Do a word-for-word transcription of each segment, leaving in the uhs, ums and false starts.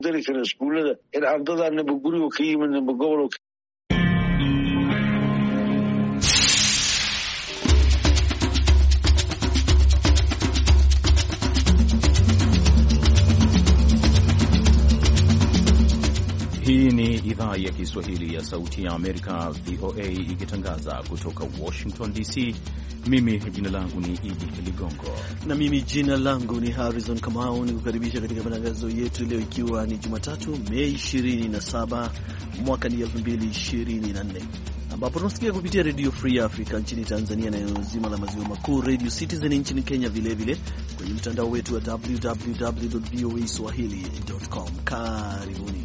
dari kara iskuullada in ardadaanaba guriga ka yiminaba gobol. Hii ni idhaa ya Kiswahili ya Sauti ya Amerika, V O A, ikitangaza kutoka Washington D C. Mimi jina langu ni Idi Ligongo. Na mimi jina langu ni Harrison Kamau, ni kukaribisha katika matangazo yetu leo, ikiwa ni Jumatatu Mei ishirini na saba mwaka ni elfu mbili ishirini na nne, ambapo tunasikia kupitia Radio Free Africa nchini Tanzania na eneo zima la maziwa makuu, Radio Citizen nchini Kenya, vile vile kwenye mtandao wetu wa w w w dot v o a swahili dot com. Karibuni.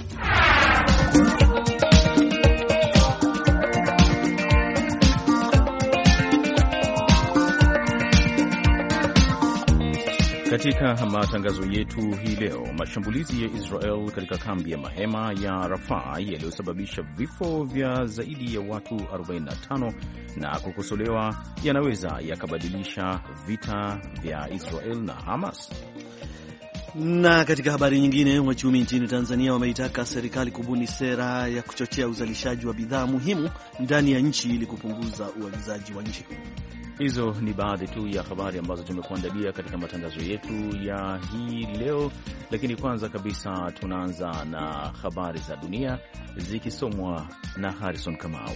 Katika matangazo yetu hii leo, mashambulizi ya Israel katika kambi ya mahema ya Rafah yaliyosababisha vifo vya zaidi ya watu arobaini na tano na kukosolewa yanaweza yakabadilisha vita vya Israel na Hamas. Na katika habari nyingine, wachumi nchini Tanzania wameitaka serikali kubuni sera ya kuchochea uzalishaji wa bidhaa muhimu ndani ya nchi ili kupunguza uagizaji wa nje. Hizo ni baadhi tu ya habari ambazo tumekuandalia katika matangazo yetu ya hii leo, lakini kwanza kabisa tunaanza na habari za dunia zikisomwa na Harrison Kamau.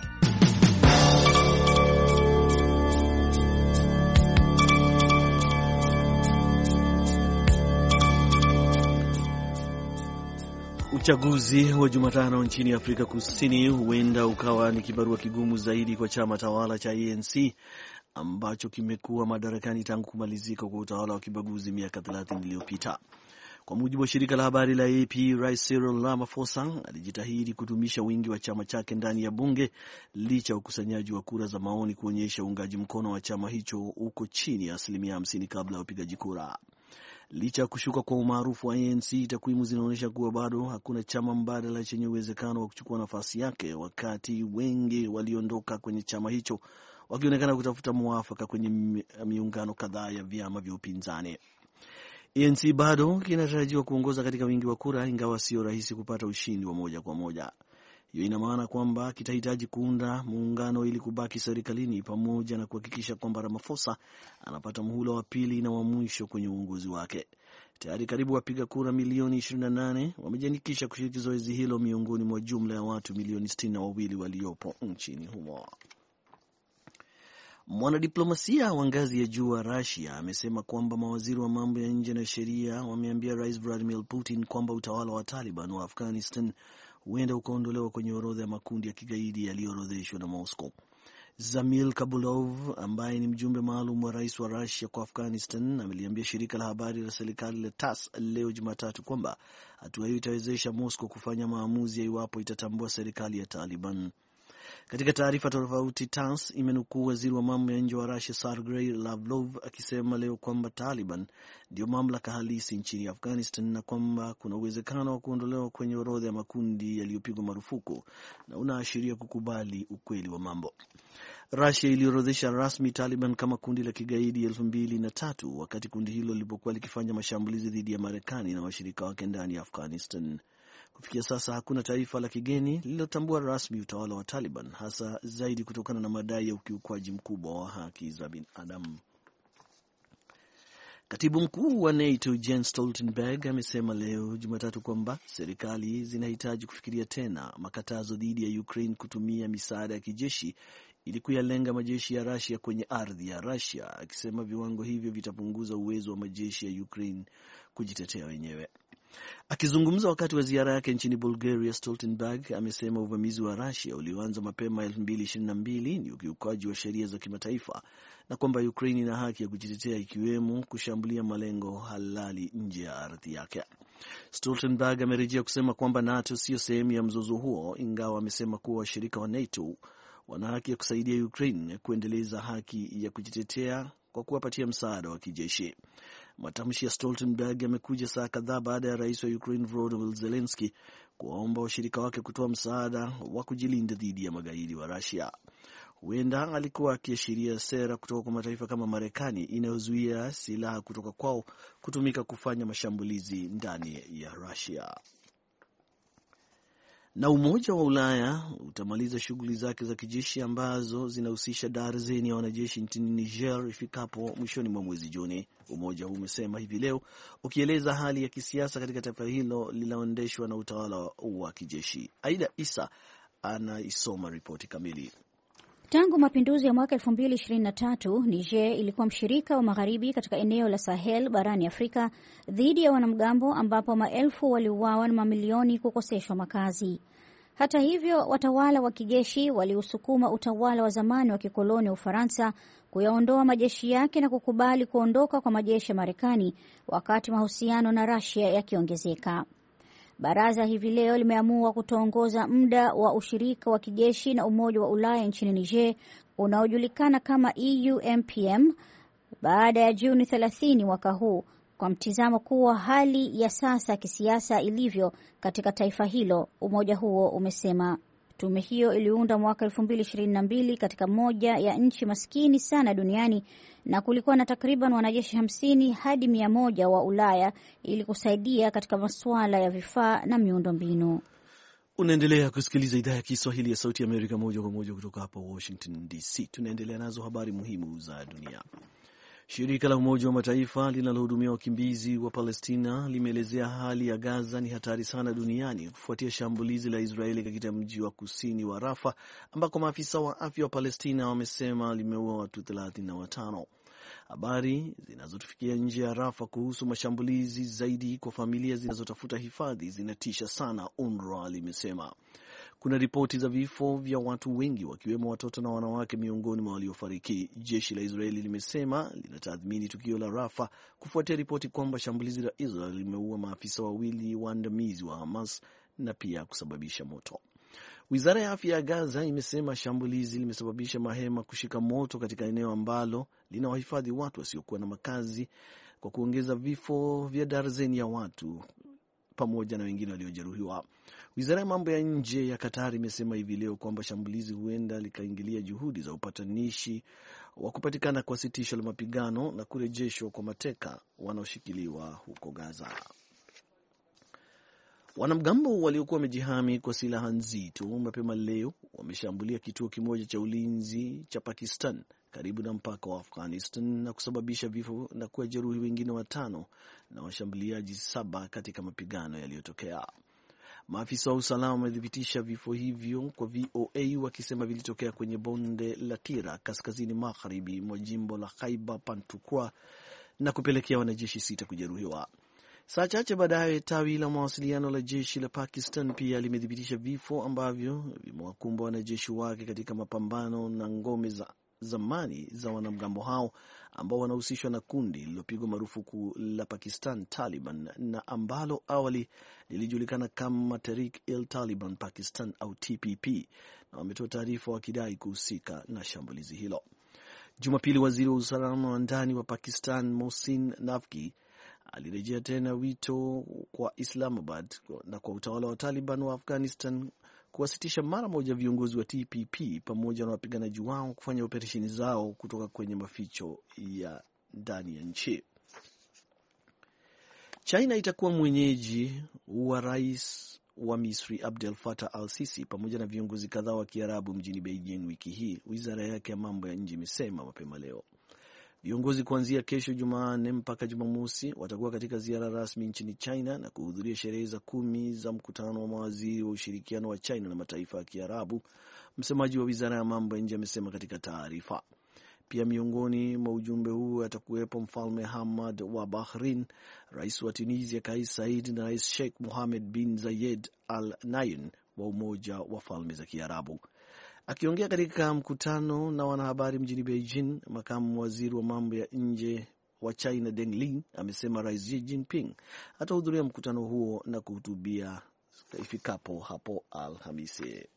Uchaguzi wa Jumatano nchini Afrika Kusini huenda ukawa ni kibarua kigumu zaidi kwa chama tawala cha A N C ambacho kimekuwa madarakani tangu kumalizika kwa utawala wa kibaguzi miaka thelathini iliyopita. Kwa mujibu wa shirika la habari la A P, Rais Cyril Ramaphosa alijitahidi kudumisha wingi wa chama chake ndani ya bunge licha ya ukusanyaji wa kura za maoni kuonyesha uungaji mkono wa chama hicho uko chini ya asilimia hamsini kabla ya upigaji kura. Licha ya kushuka kwa umaarufu wa A N C, takwimu zinaonyesha kuwa bado hakuna chama mbadala chenye uwezekano wa kuchukua nafasi yake, wakati wengi waliondoka kwenye chama hicho wakionekana kutafuta mwafaka kwenye miungano kadhaa ya vyama vya upinzani. A N C bado kinatarajiwa kuongoza katika wingi wa kura, ingawa sio rahisi kupata ushindi wa moja kwa moja. Hiyo ina maana kwamba kitahitaji kuunda muungano ili kubaki serikalini, pamoja na kuhakikisha kwamba Ramaphosa anapata muhula wa pili na wa mwisho kwenye uongozi wake. Tayari karibu wapiga kura milioni ishirini na nane wamejiandikisha kushiriki zoezi hilo miongoni mwa jumla ya watu milioni sitini na wawili waliopo nchini humo. Mwanadiplomasia wa ngazi ya juu wa Russia amesema kwamba mawaziri wa mambo ya nje na sheria wameambia Rais Vladimir Putin kwamba utawala wa Taliban wa Afghanistan huenda ukaondolewa kwenye orodha ya makundi ya kigaidi yaliyoorodheshwa na Moscow. Zamil Kabulov, ambaye ni mjumbe maalum wa rais wa Russia kwa Afghanistan, ameliambia shirika la habari la serikali la T A S S leo Jumatatu kwamba hatua hiyo itawezesha Moscow kufanya maamuzi ya iwapo itatambua serikali ya Taliban. Katika taarifa tofauti, T A S S imenukuu waziri wa mambo ya nje wa Russia Sergei Lavrov akisema leo kwamba Taliban ndio mamlaka halisi nchini Afghanistan na kwamba kuna uwezekano wa kuondolewa kwenye orodha ya makundi yaliyopigwa marufuku, na unaashiria kukubali ukweli wa mambo. Russia iliorodhesha rasmi Taliban kama kundi la kigaidi elfu mbili na tatu wakati kundi hilo lilipokuwa likifanya mashambulizi dhidi ya Marekani na washirika wake ndani ya Afghanistan. Kufikia sasa hakuna taifa la kigeni lililotambua rasmi utawala wa Taliban, hasa zaidi kutokana na madai ya ukiukwaji mkubwa wa haki za binadamu. Katibu mkuu wa NATO Jens Stoltenberg amesema leo Jumatatu kwamba serikali zinahitaji kufikiria tena makatazo dhidi ya Ukraine kutumia misaada ya kijeshi ili kuyalenga majeshi ya Russia kwenye ardhi ya Russia, akisema viwango hivyo vitapunguza uwezo wa majeshi ya Ukraine kujitetea wenyewe. Akizungumza wakati wa ziara yake nchini Bulgaria, Stoltenberg amesema uvamizi wa Russia ulioanza mapema elfu mbili ishirini na mbili ni ukiukaji wa sheria za kimataifa na kwamba Ukraine ina haki ya kujitetea, ikiwemo kushambulia malengo halali nje ya ardhi yake. Stoltenberg amerejea kusema kwamba NATO sio sehemu ya mzozo huo, ingawa amesema kuwa washirika wa NATO wana haki ya kusaidia Ukraine kuendeleza haki ya kujitetea kwa kuwapatia msaada wa kijeshi. Matamshi ya Stoltenberg yamekuja saa kadhaa baada ya rais wa Ukraine Volodymyr Zelensky kuwaomba washirika wake kutoa msaada wa kujilinda dhidi ya magaidi wa Russia. Huenda alikuwa akiashiria sera kutoka kwa mataifa kama Marekani inayozuia silaha kutoka kwao kutumika kufanya mashambulizi ndani ya Russia. Na Umoja wa Ulaya utamaliza shughuli zake za kijeshi ambazo zinahusisha darzeni ya wanajeshi nchini Niger ifikapo mwishoni mwa mwezi Juni. Umoja huu umesema hivi leo, ukieleza hali ya kisiasa katika taifa hilo linaendeshwa na utawala wa kijeshi. Aida Isa anaisoma ripoti kamili. Tangu mapinduzi ya mwaka elfu mbili ishirini na tatu, Niger ilikuwa mshirika wa magharibi katika eneo la Sahel barani Afrika dhidi ya wanamgambo ambapo maelfu waliuawa na mamilioni kukoseshwa makazi. Hata hivyo, watawala wa kijeshi waliusukuma utawala wa zamani wa kikoloni wa Ufaransa kuyaondoa majeshi yake na kukubali kuondoka kwa majeshi ya Marekani wakati mahusiano na Russia yakiongezeka. Baraza hivi leo limeamua kutoongoza muda wa ushirika wa kijeshi na Umoja wa Ulaya nchini Niger unaojulikana kama E U M P M baada ya Juni thelathini mwaka huu, kwa mtizamo kuwa hali ya sasa ya kisiasa ilivyo katika taifa hilo. Umoja huo umesema tume hiyo iliunda mwaka elfu mbili ishirini na mbili katika moja ya nchi maskini sana duniani na kulikuwa na takriban wanajeshi hamsini hadi mia moja wa Ulaya ili kusaidia katika masuala ya vifaa na miundombinu. Unaendelea kusikiliza idhaa ya Kiswahili ya Sauti ya Amerika moja kwa moja kutoka hapa Washington D C. Tunaendelea nazo habari muhimu za dunia. Shirika la Umoja wa Mataifa linalohudumia wakimbizi wa Palestina limeelezea hali ya Gaza ni hatari sana duniani kufuatia shambulizi la Israeli katika mji wa kusini wa Rafa ambako maafisa wa afya wa Palestina wamesema limeua watu thelathini na watano. Habari zinazotufikia nje ya Rafa kuhusu mashambulizi zaidi kwa familia zinazotafuta hifadhi zinatisha sana, UNRWA limesema. Kuna ripoti za vifo vya watu wengi wakiwemo watoto na wanawake miongoni mwa waliofariki. Jeshi la Israeli limesema linatathmini tukio la Rafa kufuatia ripoti kwamba shambulizi la Israeli limeua maafisa wawili waandamizi wa Hamas na pia kusababisha moto. Wizara ya afya ya Gaza imesema shambulizi limesababisha mahema kushika moto katika eneo ambalo linawahifadhi watu wasiokuwa na makazi, kwa kuongeza vifo vya darzeni ya watu pamoja na wengine waliojeruhiwa. Wizara ya mambo ya nje ya Qatar imesema hivi leo kwamba shambulizi huenda likaingilia juhudi za upatanishi wa kupatikana kwa sitisho la mapigano na kurejeshwa kwa mateka wanaoshikiliwa huko Gaza. Wanamgambo waliokuwa wamejihami kwa silaha nzito mapema leo wameshambulia kituo kimoja cha ulinzi cha Pakistan karibu na mpaka wa Afghanistan na kusababisha vifo na kujeruhi wengine watano na washambuliaji saba katika mapigano yaliyotokea. Maafisa wa usalama wamethibitisha vifo hivyo kwa V O A wakisema vilitokea kwenye bonde la Tira kaskazini magharibi mwa jimbo la Khyber Pakhtunkhwa na kupelekea wanajeshi sita kujeruhiwa. Saa chache baadaye, tawi la mawasiliano la jeshi la Pakistan pia limethibitisha vifo ambavyo vimewakumba wanajeshi wake katika mapambano na ngome za zamani za wanamgambo hao ambao wanahusishwa na kundi lililopigwa marufuku la Pakistan Taliban na ambalo awali lilijulikana kama Tehrik-e-Taliban Pakistan au T P P, na wametoa taarifa wakidai kuhusika na shambulizi hilo. Jumapili, waziri wa usalama wa ndani wa Pakistan Mohsin Naqvi alirejea tena wito kwa Islamabad na kwa utawala wa Taliban wa Afghanistan kuwasitisha mara moja viongozi wa T P P pamoja na wapiganaji wao kufanya operesheni zao kutoka kwenye maficho ya ndani ya nchi. China itakuwa mwenyeji wa rais wa Misri Abdel Fattah al-Sisi pamoja na viongozi kadhaa wa Kiarabu mjini Beijing wiki hii, wizara yake ya mambo ya nje imesema mapema leo. Viongozi kuanzia kesho Jumanne mpaka Jumamosi watakuwa katika ziara rasmi nchini China na kuhudhuria sherehe za kumi za mkutano wa mawaziri wa ushirikiano wa China na mataifa ya Kiarabu, msemaji wa wizara ya mambo ya nje amesema katika taarifa. Pia miongoni mwa ujumbe huu atakuwepo Mfalme Hamad wa Bahrain, Rais wa Tunisia Kais Saied na Rais Sheikh Mohammed bin Zayed Al Nahyan wa Umoja wa Falme za Kiarabu. Akiongea katika mkutano na wanahabari mjini Beijing, makamu waziri wa mambo ya nje wa China Deng Li amesema Rais Xi Jinping atahudhuria mkutano huo na kuhutubia ifikapo hapo Alhamisi.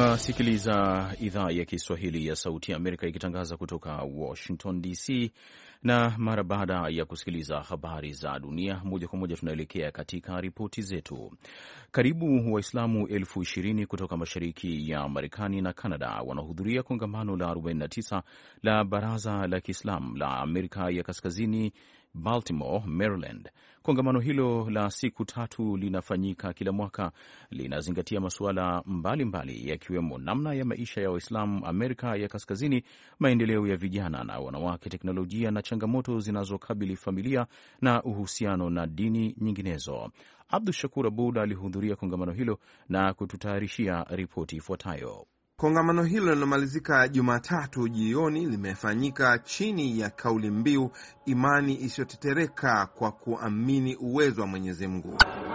Unasikiliza idhaa ya Kiswahili ya Sauti ya Amerika ikitangaza kutoka Washington D C, na mara baada ya kusikiliza habari za dunia moja kwa moja, tunaelekea katika ripoti zetu. Karibu Waislamu elfu ishirini kutoka mashariki ya Marekani na Kanada wanahudhuria kongamano la arobaini na tisa la Baraza la Kiislamu la Amerika ya Kaskazini, Baltimore, Maryland. Kongamano hilo la siku tatu linafanyika kila mwaka, linazingatia masuala mbalimbali yakiwemo namna ya maisha ya Waislamu Amerika ya Kaskazini, maendeleo ya vijana na wanawake, teknolojia na changamoto zinazokabili familia na uhusiano na dini nyinginezo. Abdu Shakur Abud alihudhuria kongamano hilo na kututayarishia ripoti ifuatayo. Kongamano hilo linamalizika Jumatatu jioni, limefanyika chini ya kauli mbiu imani isiyotetereka kwa kuamini uwezo wa Mwenyezi Mungu.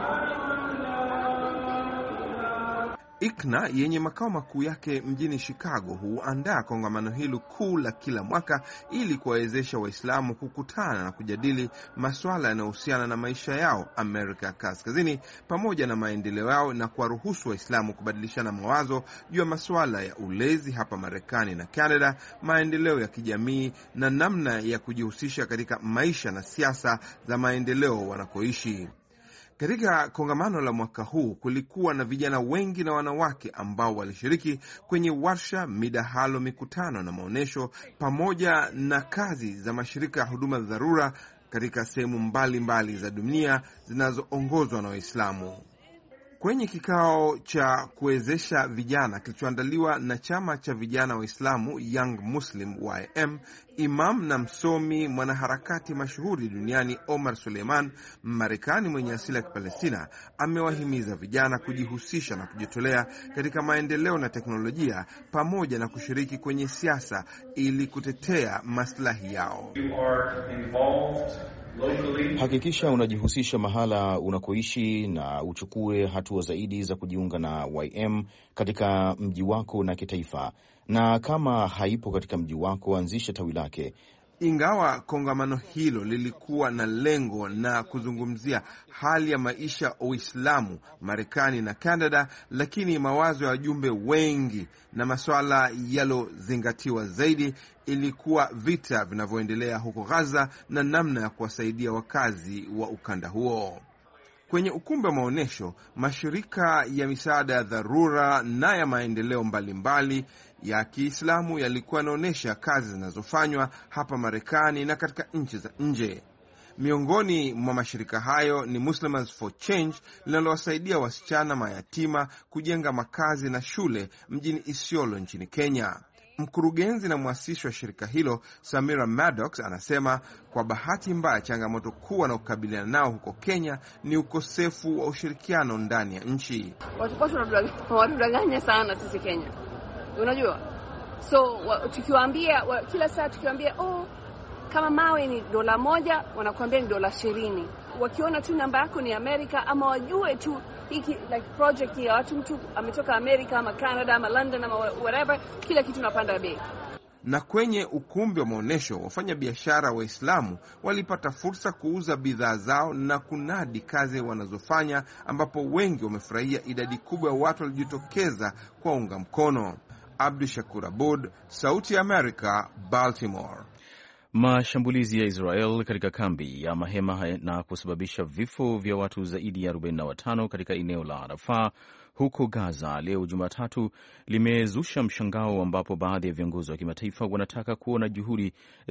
I C N A yenye makao makuu yake mjini Chicago huandaa kongamano hilo kuu la kila mwaka ili kuwawezesha Waislamu kukutana na kujadili masuala yanayohusiana na maisha yao Amerika Kaskazini pamoja na maendeleo yao, na kuwaruhusu Waislamu kubadilishana mawazo juu ya masuala ya ulezi hapa Marekani na Canada, maendeleo ya kijamii na namna ya kujihusisha katika maisha na siasa za maendeleo wanakoishi. Katika kongamano la mwaka huu kulikuwa na vijana wengi na wanawake ambao walishiriki kwenye warsha, midahalo, mikutano na maonyesho pamoja na kazi za mashirika ya huduma za dharura katika sehemu mbalimbali za dunia zinazoongozwa na Waislamu. Kwenye kikao cha kuwezesha vijana kilichoandaliwa na chama cha vijana Waislamu Young Muslim Y M, imam na msomi mwanaharakati mashuhuri duniani Omar Suleiman, Marekani mwenye asili ya Kipalestina, amewahimiza vijana kujihusisha na kujitolea katika maendeleo na teknolojia pamoja na kushiriki kwenye siasa ili kutetea maslahi yao. Hakikisha unajihusisha mahala unakoishi na uchukue hatua zaidi za kujiunga na Y M katika mji wako na kitaifa, na kama haipo katika mji wako, anzisha tawi lake. Ingawa kongamano hilo lilikuwa na lengo na kuzungumzia hali ya maisha Uislamu Marekani na Canada, lakini mawazo ya wajumbe wengi na masuala yalozingatiwa zaidi ilikuwa vita vinavyoendelea huko Gaza na namna ya kuwasaidia wakazi wa ukanda huo. Kwenye ukumbi wa maonyesho, mashirika ya misaada ya dharura na ya maendeleo mbalimbali ya Kiislamu yalikuwa yanaonyesha kazi zinazofanywa hapa Marekani na katika nchi za nje. Miongoni mwa mashirika hayo ni Muslims for Change, linalowasaidia wasichana mayatima kujenga makazi na shule mjini Isiolo nchini Kenya. Mkurugenzi na mwasisi wa shirika hilo Samira Maddox anasema kwa bahati mbaya changamoto kuu wanaokabiliana nao huko Kenya ni ukosefu wa ushirikiano ndani ya nchi. Watu wanatudanganya sana sisi Kenya, unajua. So tukiwaambia kila saa tukiwaambia oh kama mawe ni dola moja, wanakuambia ni dola ishirini. Wakiona tu namba yako ni Amerika, ama wajue tu hiki like project ya watu, mtu ametoka Amerika ama Canada ama London ama whatever, kila kitu napanda bei. Na kwenye ukumbi wa maonyesho, wafanya biashara Waislamu walipata fursa kuuza bidhaa zao na kunadi kazi wanazofanya, ambapo wengi wamefurahia idadi kubwa ya watu walijitokeza kwa unga mkono. Abdu Shakur Abud, Sauti ya Amerika, Baltimore. Mashambulizi ya Israel katika kambi ya mahema na kusababisha vifo vya watu zaidi ya arobaini na watano katika eneo la Rafah huko Gaza leo Jumatatu limezusha mshangao, ambapo baadhi ya viongozi wa kimataifa wanataka kuona juhudi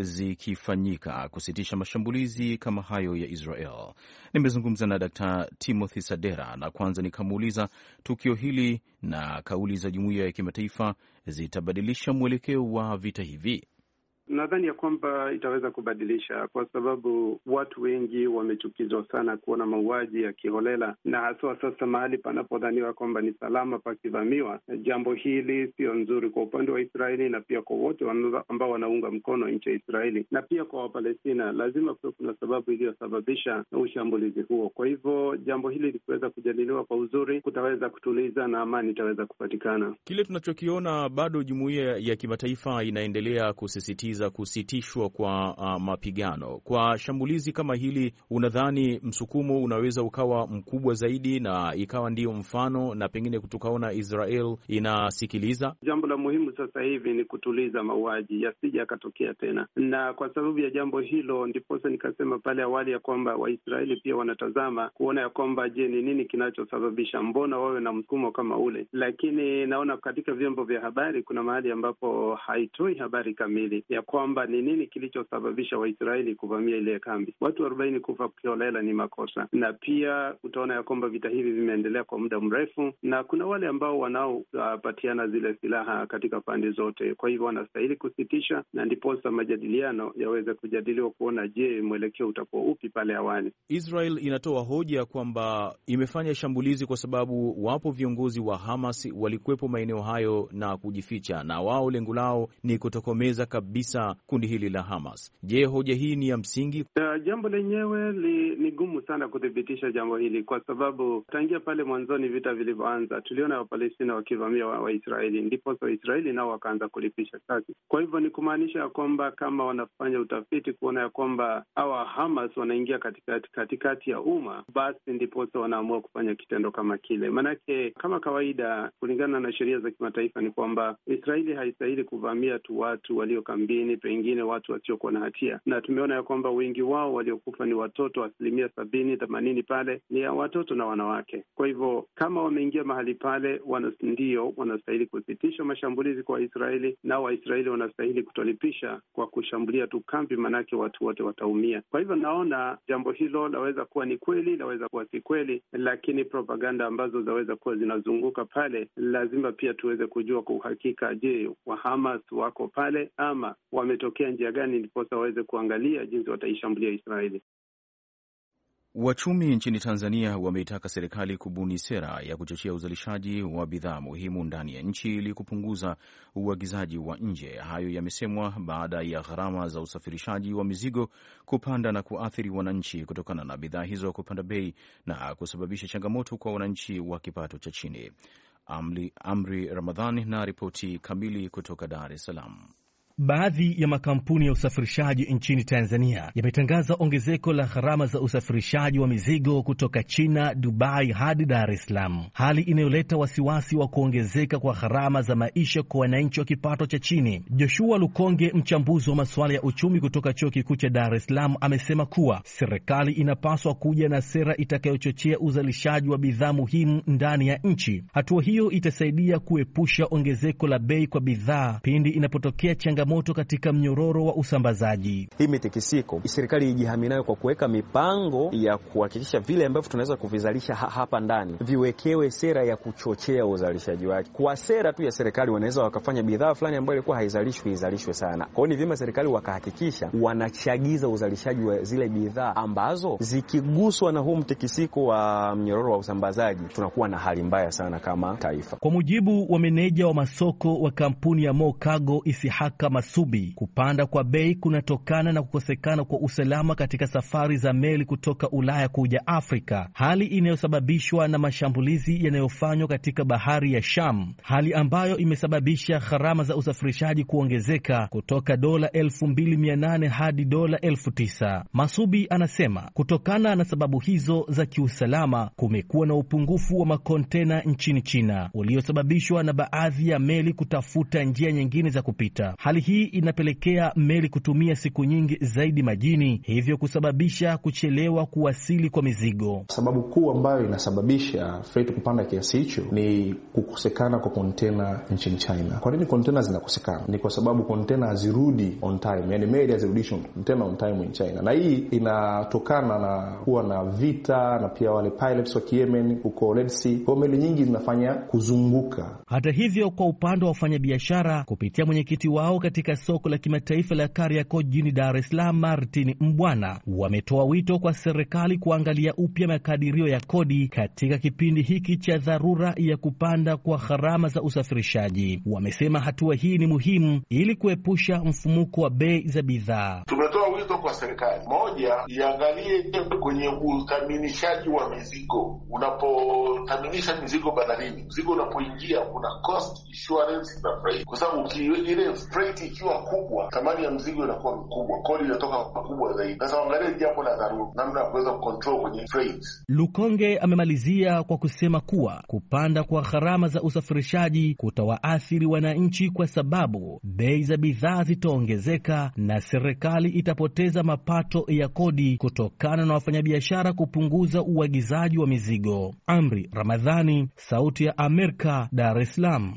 zikifanyika kusitisha mashambulizi kama hayo ya Israel. Nimezungumza na Daktari Timothy Sadera na kwanza nikamuuliza tukio hili na kauli za jumuiya ya kimataifa zitabadilisha mwelekeo wa vita hivi. Nadhani ya kwamba itaweza kubadilisha, kwa sababu watu wengi wamechukizwa sana kuona mauaji ya kiholela, na haswa sasa mahali panapodhaniwa kwamba ni salama pakivamiwa. Jambo hili sio nzuri kwa upande wa Israeli na pia kwa wote ambao wanaunga mkono nchi ya Israeli, na pia kwa Wapalestina. Lazima kuwe kuna sababu iliyosababisha ushambulizi huo. Kwa hivyo jambo hili likiweza kujadiliwa kwa uzuri, kutaweza kutuliza na amani itaweza kupatikana. Kile tunachokiona, bado jumuiya ya kimataifa inaendelea kusisitiza kushinikiza kusitishwa kwa uh, mapigano. Kwa shambulizi kama hili, unadhani msukumo unaweza ukawa mkubwa zaidi na ikawa ndio mfano na pengine tukaona Israel inasikiliza? Jambo la muhimu sasa hivi ni kutuliza mauaji yasije yakatokea tena, na kwa sababu ya jambo hilo ndiposa nikasema pale awali ya kwamba Waisraeli pia wanatazama kuona ya kwamba je, ni nini kinachosababisha, mbona wawe na msukumo kama ule. Lakini naona katika vyombo vya habari kuna mahali ambapo haitoi habari kamili ya kwamba ni nini kilichosababisha Waisraeli kuvamia ile kambi. Watu arobaini kufa kiolela ni makosa, na pia utaona ya kwamba vita hivi vimeendelea kwa muda mrefu, na kuna wale ambao wanaopatiana uh, zile silaha katika pande zote. Kwa hivyo wanastahili kusitisha, na ndiposa majadiliano yaweze kujadiliwa kuona je, mwelekeo utakuwa upi pale awali. Israel inatoa hoja kwamba imefanya shambulizi kwa sababu wapo viongozi wa Hamas walikuwepo maeneo hayo na kujificha, na wao lengo lao ni kutokomeza kabisa kundi hili la Hamas. Je, hoja hii ni ya msingi? Uh, jambo lenyewe li, ni gumu sana kuthibitisha jambo hili, kwa sababu tangia pale mwanzoni vita vilivyoanza tuliona Wapalestina wakivamia Waisraeli, wa ndipo Waisraeli nao wakaanza kulipisha kisasi. Kwa hivyo ni kumaanisha ya kwamba kama wanafanya utafiti kuona ya kwamba hawa Hamas wanaingia katikati katikati ya umma, basi ndipo wanaamua kufanya kitendo kama kile. Manake kama kawaida, kulingana na sheria za kimataifa, ni kwamba Israeli haistahili kuvamia tu watu walio kambini, pengine watu wasiokuwa na hatia, na tumeona ya kwamba wengi wao waliokufa ni watoto. Asilimia sabini themanini pale ni ya watoto na wanawake. Kwa hivyo kama wameingia mahali pale, wana ndio wanastahili kusitisha mashambulizi kwa Israeli, na Waisraeli wanastahili kutolipisha kwa kushambulia tu kambi, manake watu wote wataumia. Kwa hivyo naona jambo hilo laweza kuwa ni kweli, laweza kuwa si kweli, lakini propaganda ambazo zaweza kuwa zinazunguka pale, lazima pia tuweze kujua kwa uhakika, je, wa Hamas wako pale ama wametokea njia gani, ndipo waweze kuangalia jinsi wataishambulia Israeli. Wachumi nchini Tanzania wameitaka serikali kubuni sera ya kuchochea uzalishaji wa bidhaa muhimu ndani ya nchi ili kupunguza uagizaji wa nje. Hayo yamesemwa baada ya gharama za usafirishaji wa mizigo kupanda na kuathiri wananchi kutokana na bidhaa hizo kupanda bei na kusababisha changamoto kwa wananchi wa kipato cha chini. Amri, Amri Ramadhani na ripoti kamili kutoka Dar es Salaam. Baadhi ya makampuni ya usafirishaji nchini Tanzania yametangaza ongezeko la gharama za usafirishaji wa mizigo kutoka China, Dubai hadi Dar es Salaam, hali inayoleta wasiwasi wa kuongezeka kwa gharama za maisha kwa wananchi wa kipato cha chini. Joshua Lukonge, mchambuzi wa masuala ya uchumi kutoka Chuo Kikuu cha Dar es Salaam, amesema kuwa serikali inapaswa kuja na sera itakayochochea uzalishaji wa bidhaa muhimu ndani ya nchi. Hatua hiyo itasaidia kuepusha ongezeko la bei kwa bidhaa pindi inapotokea changamoto moto katika mnyororo wa usambazaji. Hii mitikisiko serikali ijihami nayo kwa kuweka mipango ya kuhakikisha vile ambavyo tunaweza kuvizalisha ha hapa ndani viwekewe sera ya kuchochea uzalishaji wake. Kwa sera tu ya serikali wanaweza wakafanya bidhaa fulani ambayo ilikuwa haizalishwi izalishwe sana. Kwa hiyo ni vyema serikali wakahakikisha wanachagiza uzalishaji wa zile bidhaa ambazo zikiguswa na huu mtikisiko wa mnyororo wa usambazaji tunakuwa na hali mbaya sana kama taifa. Kwa mujibu wa meneja wa masoko wa kampuni ya Mo Cargo Isihaka Masubi, kupanda kwa bei kunatokana na kukosekana kwa usalama katika safari za meli kutoka Ulaya kuja Afrika, hali inayosababishwa na mashambulizi yanayofanywa katika bahari ya Sham, hali ambayo imesababisha gharama za usafirishaji kuongezeka kutoka dola elfu mbili mia nane hadi dola elfu tisa. Masubi anasema kutokana na sababu hizo za kiusalama kumekuwa na upungufu wa makontena nchini China uliosababishwa na baadhi ya meli kutafuta njia nyingine za kupita. Hali hii inapelekea meli kutumia siku nyingi zaidi majini, hivyo kusababisha kuchelewa kuwasili kwa mizigo. Sababu kuu ambayo inasababisha freight kupanda kiasi hicho ni kukosekana kwa kontena nchini China. Kwa nini kontena zinakosekana? Ni kwa sababu kontena hazirudi on time, yani meli hazirudishwi kontena on time in China. Na hii inatokana na kuwa na vita na pia wale pilots wa Yemen huko Red Sea. Kwa meli nyingi zinafanya kuzunguka. Hata hivyo, kwa upande wa wafanyabiashara, kupitia mwenyekiti wao katika soko la kimataifa la Kariakoo jijini Dar es Salaam, Martin Mbwana, wametoa wito kwa serikali kuangalia upya makadirio ya kodi katika kipindi hiki cha dharura ya kupanda kwa gharama za usafirishaji. Wamesema hatua hii ni muhimu ili kuepusha mfumuko wa bei za bidhaa. Tumetoa wito kwa serikali, moja, iangalie kwenye uthaminishaji wa mizigo. Unapothaminisha mizigo bandarini, mzigo unapoingia kuna cost insurance na freight, kwa sababu ile freight Nchi ikiwa kubwa, thamani ya mzigo inakuwa mkubwa, kodi inatoka kubwa zaidi. Sasa angalia jambo la dharura, namna ya kuweza kucontrol kwenye freight. Lukonge amemalizia kwa kusema kuwa kupanda kwa gharama za usafirishaji kutawaathiri wananchi kwa sababu bei za bidhaa zitaongezeka na serikali itapoteza mapato ya kodi kutokana na wafanyabiashara kupunguza uagizaji wa mizigo. Amri Ramadhani, Sauti ya Amerika, Dar es Salaam.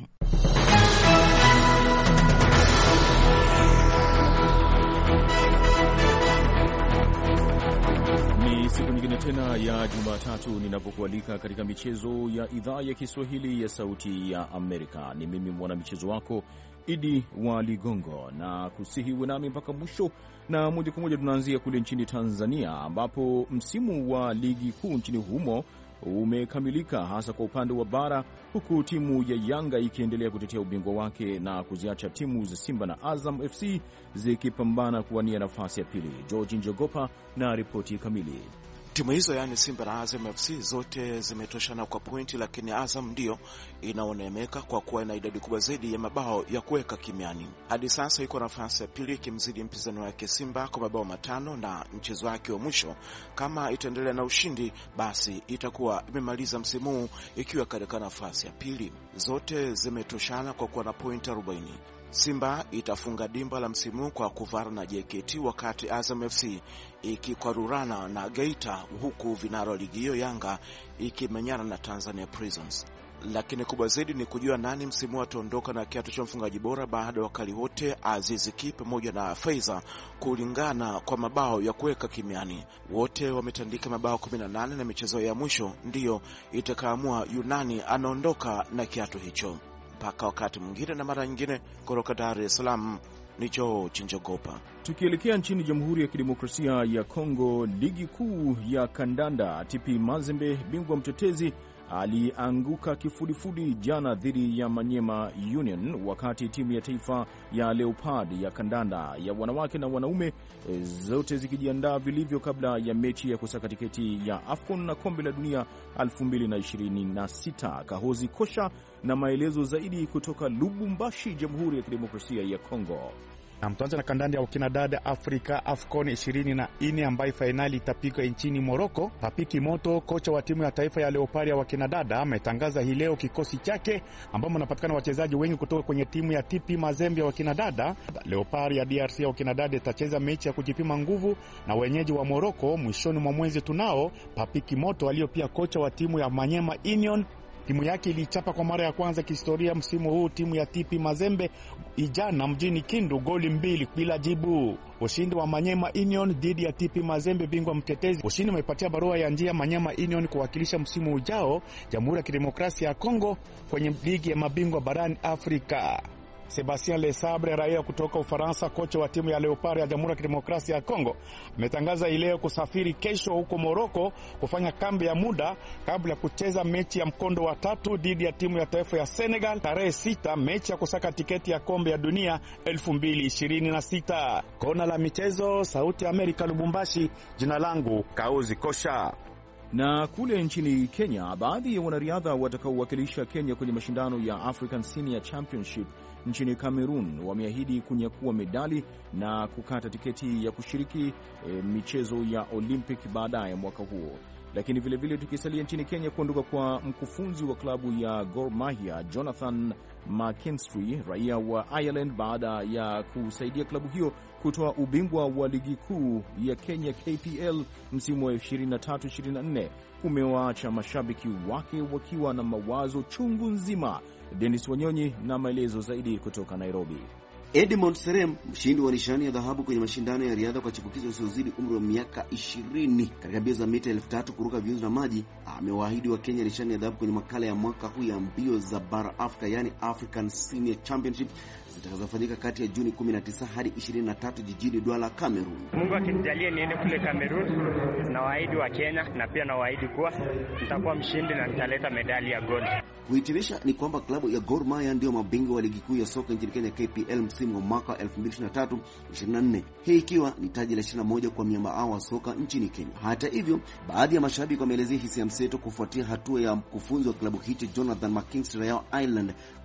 Ni siku nyingine tena ya Jumatatu ninapokualika katika michezo ya idhaa ya Kiswahili ya Sauti ya Amerika. Ni mimi mwanamichezo wako Idi wa Ligongo, na kusihi uwe nami mpaka mwisho. Na moja kwa moja tunaanzia kule nchini Tanzania, ambapo msimu wa ligi kuu nchini humo umekamilika hasa kwa upande wa bara, huku timu ya Yanga ikiendelea kutetea ubingwa wake na kuziacha timu za Simba na Azam F C zikipambana kuwania nafasi ya pili. George Njogopa na ripoti kamili. Timu hizo yani Simba na Azam F C zote zimetoshana kwa pointi, lakini Azam ndio inaonemeka kwa kuwa na idadi kubwa zaidi ya mabao ya kuweka kimiani. Hadi sasa iko nafasi ya pili ikimzidi mpinzani wake Simba kwa mabao matano, na mchezo wake wa mwisho kama itaendelea na ushindi basi itakuwa imemaliza msimu ikiwa katika nafasi ya pili. Zote zimetoshana kwa kuwa na pointi arobaini. Simba itafunga dimba la msimu kwa kuvara na J K T, wakati Azam F C ikikwarurana na Geita, huku vinara ligi hiyo Yanga ikimenyana na Tanzania Prisons. Lakini kubwa zaidi ni kujua nani msimu ataondoka na kiatu cha mfungaji bora baada ya wakali wote Aziz Ki pamoja na Faiza kulingana kwa mabao ya kuweka kimiani. Wote wametandika mabao kumi na nane na michezo ya mwisho ndiyo itakaamua Yunani anaondoka na kiatu hicho. Mpaka wakati mwingine na mara nyingine, kutoka Dar es Salaam ni George Njogopa. Tukielekea nchini Jamhuri ya Kidemokrasia ya Kongo, ligi kuu ya kandanda, T P Mazembe bingwa mtetezi alianguka kifudifudi jana dhidi ya Manyema Union, wakati timu ya taifa ya Leopard ya kandanda ya wanawake na wanaume zote zikijiandaa vilivyo kabla ya mechi ya kusaka tiketi ya AFCON na kombe la dunia elfu mbili na ishirini na sita. Kahozi Kosha na maelezo zaidi kutoka Lubumbashi, Jamhuri ya Kidemokrasia ya Kongo. Na mtuanza na kandanda ya wakinadada Afrika AFCON ishirini na nne ambayo fainali itapigwa nchini Morocco. Papiki Moto, kocha wa timu ya taifa ya Leopard ya wakinadada, ametangaza hii leo kikosi chake ambamo wanapatikana wachezaji wengi kutoka kwenye timu ya T P Mazembe ya wakinadada. Leopard ya D R C ya wakinadada itacheza mechi ya kujipima nguvu na wenyeji wa Morocco mwishoni mwa mwezi tunao. Papiki Moto aliyo pia kocha wa timu ya Manyema Union, timu yake ilichapa kwa mara ya kwanza kihistoria msimu huu timu ya T P Mazembe ijana mjini Kindu goli mbili bila jibu. Ushindi wa Manyema Union dhidi ya T P Mazembe bingwa mtetezi. Ushindi umepatia barua ya njia Manyema Union kuwakilisha msimu ujao Jamhuri ya Kidemokrasia ya Kongo kwenye ligi ya mabingwa barani Afrika. Sebastien Lesabre, raia kutoka Ufaransa, kocha wa timu ya Leopard ya Jamhuri ya Kidemokrasia ya Kongo, ametangaza leo kusafiri kesho huko Morocco kufanya kambi ya muda kabla ya kucheza mechi ya mkondo wa tatu dhidi ya timu ya taifa ya Senegal tarehe sita, mechi ya kusaka tiketi ya kombe ya dunia elfu mbili ishirini na sita. Kona la michezo, Sauti ya Amerika, Lubumbashi. Jina langu Kaozi Kosha. Na kule nchini Kenya, baadhi ya wanariadha watakaowakilisha Kenya kwenye mashindano ya African Senior Championship nchini Cameroon wameahidi kunyakua medali na kukata tiketi ya kushiriki e, michezo ya Olympic baadaye mwaka huo. Lakini vile vile tukisalia nchini Kenya, kuondoka kwa mkufunzi wa klabu ya Gor Mahia Jonathan McKinstry, raia wa Ireland, baada ya kusaidia klabu hiyo kutoa ubingwa wa ligi kuu ya Kenya K P L msimu wa ishirini na tatu ishirini na nne, kumewaacha mashabiki wake wakiwa na mawazo chungu nzima. Dennis Wanyonyi na maelezo zaidi kutoka Nairobi. Edmond Serem, mshindi wa nishani ya dhahabu kwenye mashindano ya riadha kwa chipukizo usiozidi umri wa miaka ishirini katika mbio za mita elfu tatu kuruka viunzi na maji, amewaahidi wa Kenya nishani ya dhahabu kwenye makala ya mwaka huu ya mbio za bara Afrika, yani African Senior Championship, zitakazofanyika kati ya Juni kumi na tisa hadi ishirini na tatu jijini Douala, Cameroon. Mungu akinijalia niende kule Cameroon, na waahidi wa Kenya na pia na waahidi kuwa nitakuwa mshindi na nitaleta medali ya gold. Kuhitimisha ni kwamba klabu ya Gor Mahia ndio mabingwa wa ligi kuu ya soka nchini Kenya K P L msimu wa mwaka elfu mbili ishirini na tatu ishirini na nne, hii ikiwa ni taji la ishirini na moja kwa miamba hao wa soka nchini Kenya. Hata hivyo, baadhi ya mashabiki wameelezea hisia mseto kufuatia hatua ya mkufunzi wa klabu hicho Jonathan McKinstry ya Ireland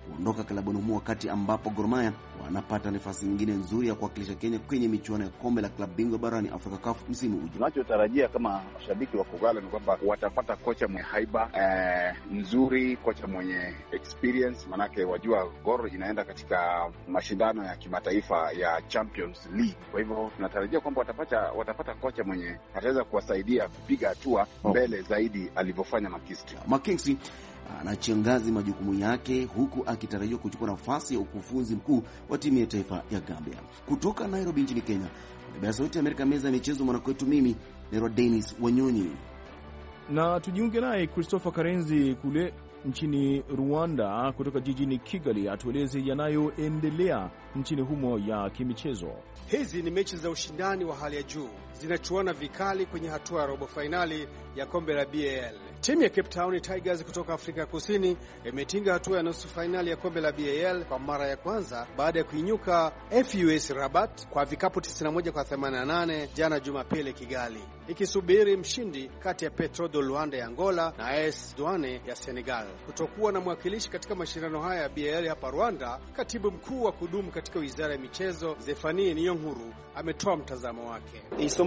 kuondoka klabuni humo, wakati ambapo Gor Mahia wanapata nafasi nyingine nzuri ya kuwakilisha Kenya kwenye michuano ya kombe la klabu bingwa barani Afrika C A F msimu ujao. Tunachotarajia kama mashabiki wa Kogalo ni kwamba watapata kocha mwenye haiba eh, nzuri, kocha mwenye experience, manake wajua Gor inaenda katika mashindano ya kimataifa ya Champions League. Kwa hivyo tunatarajia kwamba watapata watapata kocha mwenye ataweza kuwasaidia kupiga hatua mbele zaidi alivyofanya Makisti. Makisti anachangazi majukumu yake huku akitarajiwa kuchukua nafasi ya ukufunzi mkuu wa timu ya taifa ya Gambia. Kutoka Nairobi nchini Kenya, kwa Sauti ya Amerika, meza ya michezo, mwanakwetu mimi Nero Dennis Wanyonyi. Na tujiunge naye Christopher Karenzi kule nchini Rwanda kutoka jijini Kigali, atueleze yanayoendelea nchini humo ya kimichezo. Hizi ni mechi za ushindani wa hali ya juu, zinachuana vikali kwenye hatua ya robo finali ya kombe la B A L. Timu ya Cape Town Tigers kutoka Afrika Kusini imetinga hatua ya nusu finali ya kombe la B A L kwa mara ya kwanza baada ya kuinyuka F U S Rabat kwa vikapu tisini na moja kwa themanini na nane jana Jumapili Kigali, ikisubiri mshindi kati ya Petro de Luanda ya Angola na A S Douane ya Senegal. Kutokuwa na mwakilishi katika mashindano haya ya B A L hapa Rwanda, katibu mkuu wa kudumu katika Wizara ya Michezo Zefanie Niyonkuru ametoa mtazamo wake.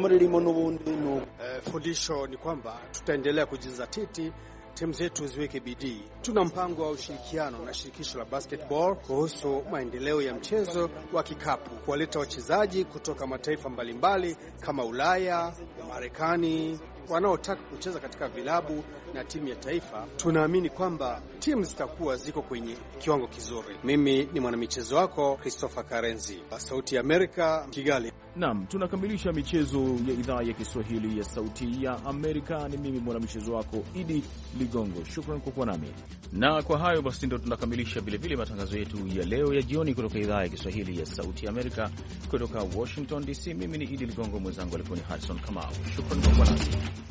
E, fundisho ni kwamba tutaendelea kujizatiti, timu zetu ziweke bidii. Tuna mpango wa ushirikiano na shirikisho la basketball kuhusu maendeleo ya mchezo wa kikapu, kuwaleta wachezaji kutoka mataifa mbalimbali kama Ulaya, Marekani wanaotaka kucheza katika vilabu na timu ya taifa. Tunaamini kwamba timu zitakuwa ziko kwenye kiwango kizuri. Mimi ni mwanamichezo wako Christopher Karenzi, Sauti ya Amerika, Kigali. Naam, tunakamilisha michezo ya idhaa ya Kiswahili ya Sauti ya Amerika. Ni mimi mwanamichezo wako Idi Ligongo. Shukrani kwa kuwa nami. Na kwa hayo basi ndio tunakamilisha vile vile matangazo yetu ya leo ya jioni kutoka idhaa ya Kiswahili ya Sauti ya Amerika kutoka Washington D C. Mimi ni Idi Ligongo, mwenzangu alikuwa ni Harrison Kamau. Shukrani kwa kuwa nasi.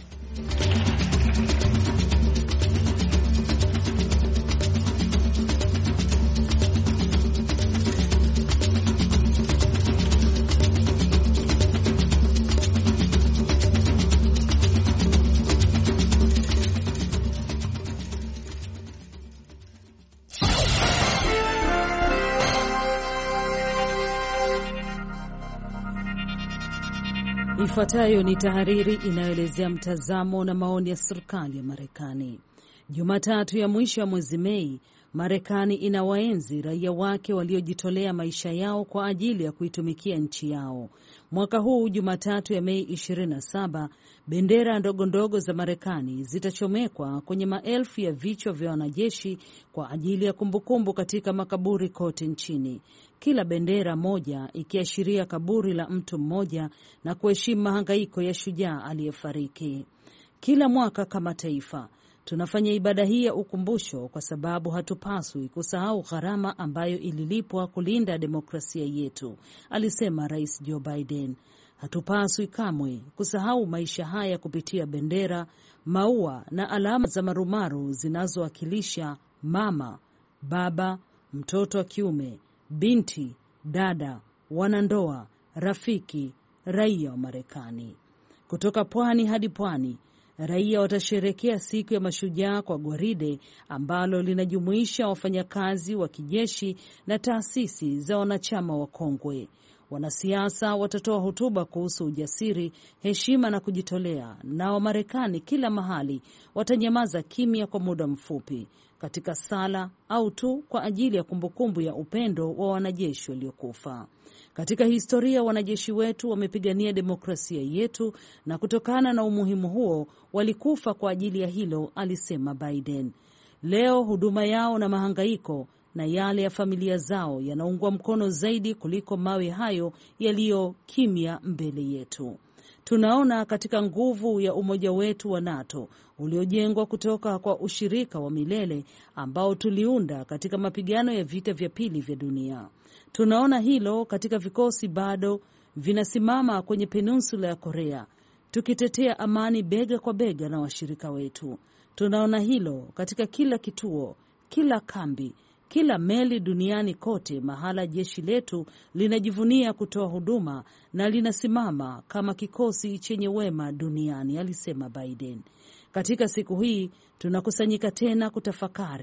Ifuatayo ni tahariri inayoelezea mtazamo na maoni ya serikali ya Marekani. Jumatatu ya mwisho ya mwezi Mei, Marekani inawaenzi raia wake waliojitolea maisha yao kwa ajili ya kuitumikia nchi yao. Mwaka huu Jumatatu ya Mei ishirini na saba, bendera ndogo ndogo za Marekani zitachomekwa kwenye maelfu ya vichwa vya wanajeshi kwa ajili ya kumbukumbu katika makaburi kote nchini. Kila bendera moja ikiashiria kaburi la mtu mmoja na kuheshimu mahangaiko ya shujaa aliyefariki. Kila mwaka kama taifa tunafanya ibada hii ya ukumbusho kwa sababu hatupaswi kusahau gharama ambayo ililipwa kulinda demokrasia yetu, alisema Rais Joe Biden. Hatupaswi kamwe kusahau maisha haya kupitia bendera, maua na alama za marumaru zinazowakilisha mama, baba, mtoto wa kiume, binti, dada, wanandoa, rafiki, raia wa Marekani. Kutoka pwani hadi pwani, raia watasherekea siku ya mashujaa kwa gwaride ambalo linajumuisha wafanyakazi wa kijeshi na taasisi za wanachama wa kongwe. Wanasiasa watatoa hotuba kuhusu ujasiri, heshima na kujitolea, na Wamarekani kila mahali watanyamaza kimya kwa muda mfupi katika sala au tu kwa ajili ya kumbukumbu ya upendo wa wanajeshi waliokufa. Katika historia, wanajeshi wetu wamepigania demokrasia yetu, na kutokana na umuhimu huo walikufa kwa ajili ya hilo, alisema Biden. Leo huduma yao na mahangaiko na yale ya familia zao yanaungwa mkono zaidi kuliko mawe hayo yaliyo kimya mbele yetu. Tunaona katika nguvu ya umoja wetu wa NATO uliojengwa kutoka kwa ushirika wa milele ambao tuliunda katika mapigano ya vita vya pili vya dunia. Tunaona hilo katika vikosi bado vinasimama kwenye peninsula ya Korea, tukitetea amani bega kwa bega na washirika wetu. Tunaona hilo katika kila kituo, kila kambi, kila meli duniani kote, mahala jeshi letu linajivunia kutoa huduma na linasimama kama kikosi chenye wema duniani, alisema Biden. Katika siku hii tunakusanyika tena kutafakari,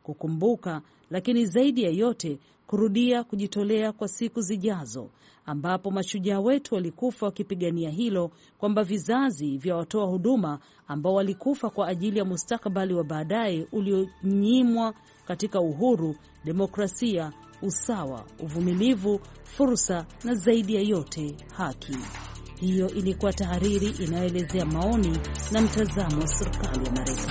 kukumbuka, lakini zaidi ya yote kurudia kujitolea kwa siku zijazo, ambapo mashujaa wetu walikufa wakipigania hilo, kwamba vizazi vya watoa huduma ambao walikufa kwa ajili ya mustakabali wa baadaye ulionyimwa katika uhuru, demokrasia, usawa, uvumilivu, fursa na zaidi ya yote haki. Hiyo ilikuwa tahariri inayoelezea maoni na mtazamo wa serikali ya Marekani.